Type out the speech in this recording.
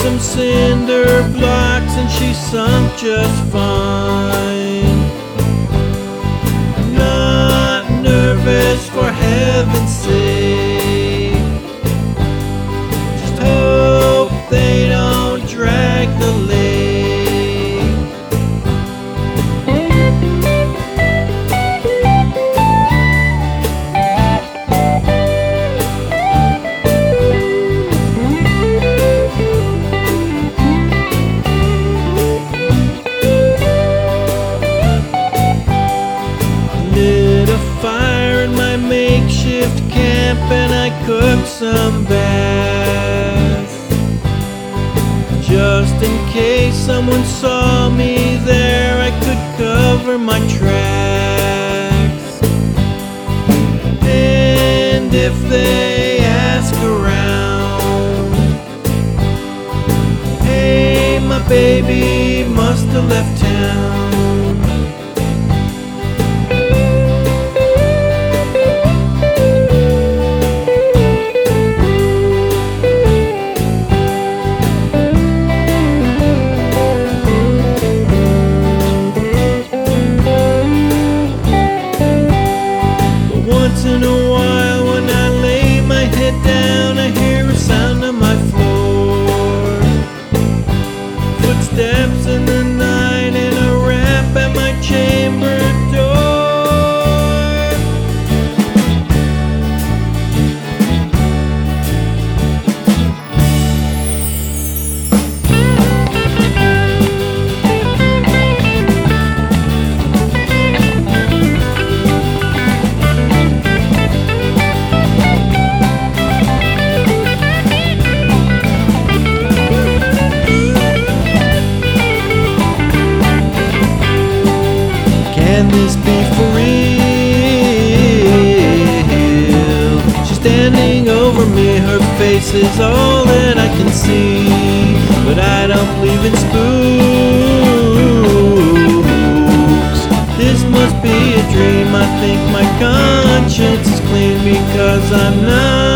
some cinder blocks and she sunk just fine. Not nervous, for heaven's sake. Just hope they don't drag the lake. Lit a fire in my makeshift camp and I cooked some bass, just in case someone saw me there. I could cover my tracks, and if they ask around, hey, my baby must have left town. Once in a while when I lay my head down, I hear a sound on my floor. Footsteps in the night and a rap at my chamber door. Can this be for real? She's standing over me, her face is all that I can see. But I don't believe in spooks. This must be a dream. I think my conscience is clean because I'm not